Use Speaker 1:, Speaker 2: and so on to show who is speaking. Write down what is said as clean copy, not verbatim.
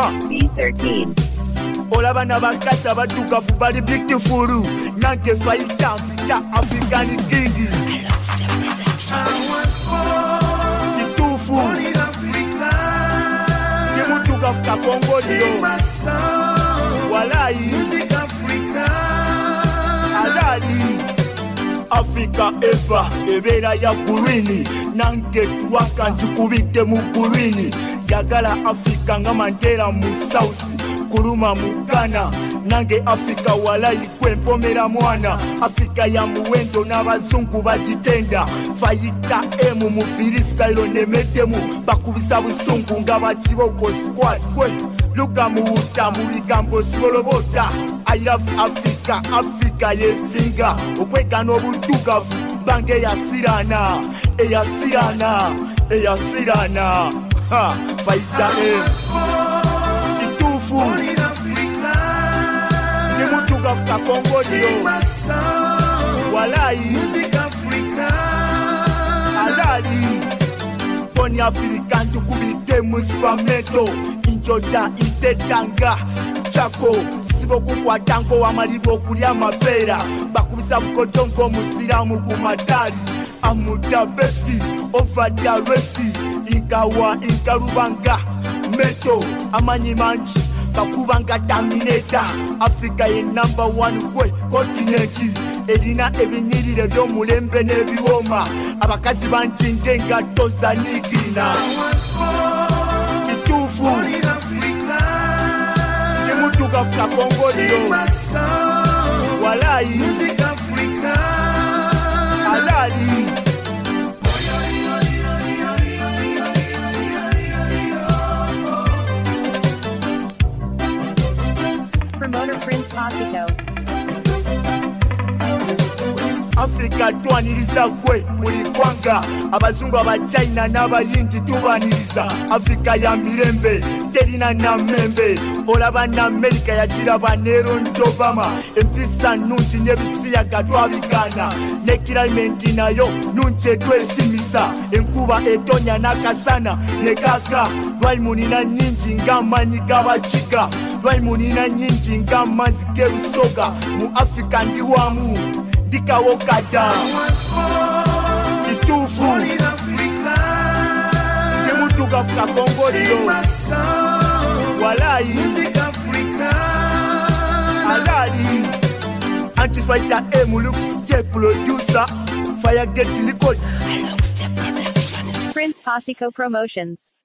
Speaker 1: B13.
Speaker 2: Olaba n'abakazi abaddugavu bali beautiful nange fighter mpita African king kituufu kimuddugavu kakongoliro walayi alali Africa eva ebeera ya green nange twaka njikubidde mu green jagala Africa nga Mandela mu South kuluma mu Ghana nange Africa walayi kwempomera mwana Africa ya muwendo n'abazungu bagitenda fayita emu mu freestyle nemetemu bakubisa busungu nga bakiboko squad we luka muwuta mu bigambo sibolobota I love Africa, Africa yesinga okwegana obuddugavu bange eyasirana eyasirana ha fayita kituufu kimuddugavu kakongoliro walayi alali poni Africa ntukubidde mu spamento injoja itetanga chako sibokukwata ng'owamaliba okulya amapeera bakubisa bukojo ng'omusiraamu ku matali amuda besti over the resti inkalubanga meto amanyi mangi bakubanga terminator Africa ye number 1 gwe kontinenti erina ebinyirire by'omulembe n'ebiwoma abakazi bangi ng'engatto za nigina kituufu kimuddugavu kakongoliro walayi alali
Speaker 1: Promoter Prince Pasico.
Speaker 2: Africa twaniriza gwe buli ggwanga abazungu abachina n'abayindi tubaniriza Africa ya mirembe terina namembe olaba na America yakiraba nerondo Obama empisa nungi n'ebisiyaga twabigana ne climate nayo nungi twesimisa enkuba etonya n'akasana ne kaka lwayimunina nyingi ng'amanyi g'abakiga lwayimunina nyingi ng'amazzi g'erusoga mu Africa ndi wamu ndikawo kada kituufu kimuddugavu kakongoliro walayi alali antifighter looks J producer Firegate record
Speaker 1: Prince Pasico Promotions.